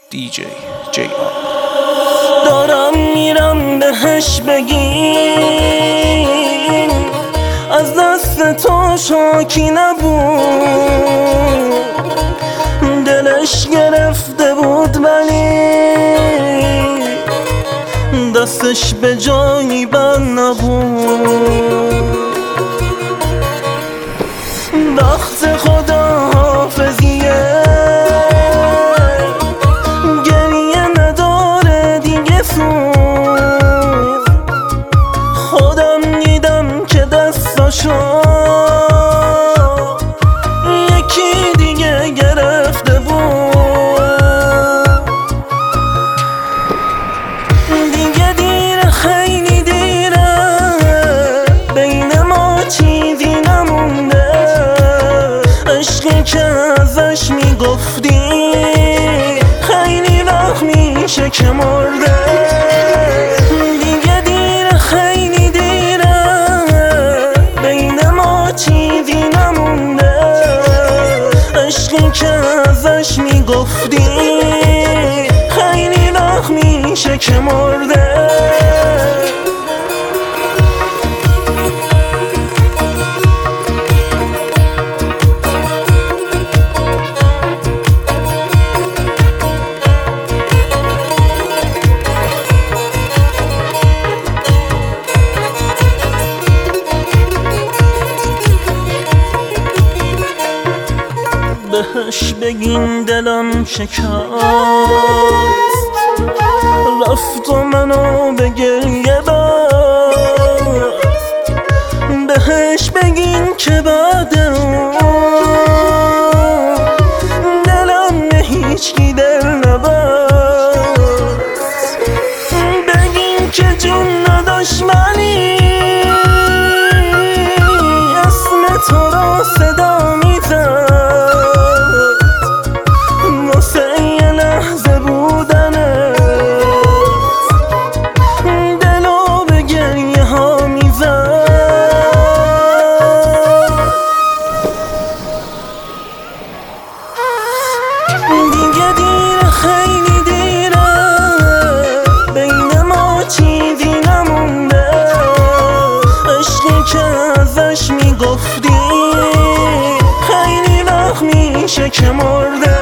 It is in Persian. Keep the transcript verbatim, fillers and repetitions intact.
دی جی جی آر. دارم میرم بهش بگین از دست تو شاکی نبود، دلش گرفته بود ولی دستش به جایی بند نبود. وقت خداحافظیه گریه نداره دیگه سوز، خودم دیدم که دستاشو یکی دیگه گرفته بود. دیگه دیره، خیلی دیره، بین ما چیزی نمونده، عشقی که ازش میگفتی خیلی وقت میشه که مرده. دیگه دیره، خیلی دیره، بین ما چیزی نمونده، عشقی که ازش میگفتی خیلی وقت میشه که مرده. بهش بگین دلم شکست، رفت و منو به گریه بست. بهش بگین که بعد اون دلم به هیچکی دل نبست. بگین که جون نداشت ولی اسم تو رو صدا میزد، دیگه دیره، خیلی دیره، بین ما چیزی نمونده، عشقی که ازش میگفتی خیلی وقت میشه که مرده.